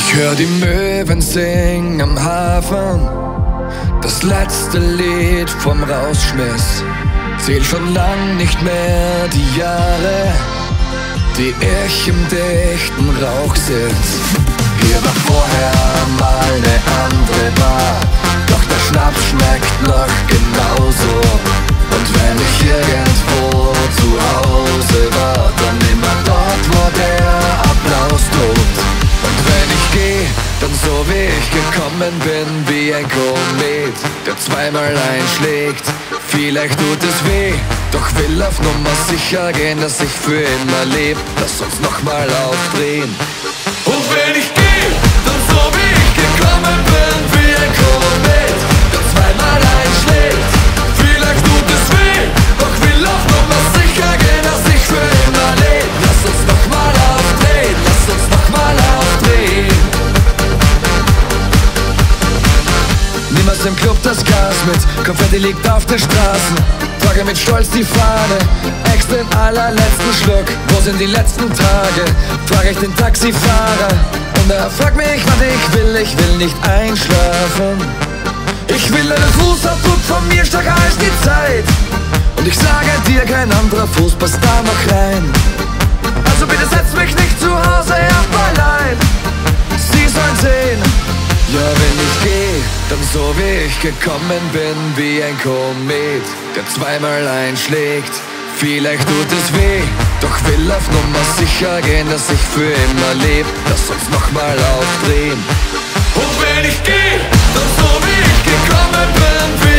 Ich hör die Möwen singen am Hafen, das letzte Lied vom Rausschmiss. Zähl schon lang nicht mehr die Jahre, die ich im dichten Rauch sitz. Hier war vorher mal ne andere Bar, doch der Schnaps schmeckt noch genauso. Und wenn ich irgendwo zu Hause war, dann immer dort, wo der Applaus tobt. Und wenn ich geh, dann so wie ich gekommen bin, wie ein Komet, der zweimal einschlägt. Vielleicht tut es weh, doch will auf Nummer sicher gehen, dass ich für immer leb. Lass uns nochmal aufdrehen. Und wenn ich geh, dann so wie ich gekommen bin, wie ein Komet, der zweimal einschlägt. Vielleicht tut es weh, doch will auf Nummer sicher gehen, dass ich für immer leb. Lass uns nochmal aufdrehen, lass uns nochmal aufdrehen. Nimm aus dem Club das Gas mit, Konfetti liegt auf den Straßen. Trage mit Stolz die Fahne, Ex den allerletzten Schluck. Wo sind die letzten Tage? Frag ich den Taxifahrer und er fragt mich, was ich will nicht einschlafen. Ich will einen Fußabdruck von mir stärker als die Zeit. Und ich sage dir, kein anderer Fuß passt da noch rein. Also bitte setz mich nicht zu Hause ab allein. Sie sollen sehen, ja wenn ich geh, dann so wie ich gekommen bin, wie ein Komet, der zweimal einschlägt. Vielleicht tut es weh, doch will auf Nummer sicher gehen, dass ich für immer leb. Lass uns nochmal aufdrehen. Und wenn ich geh, dann so wie ich gekommen bin, wie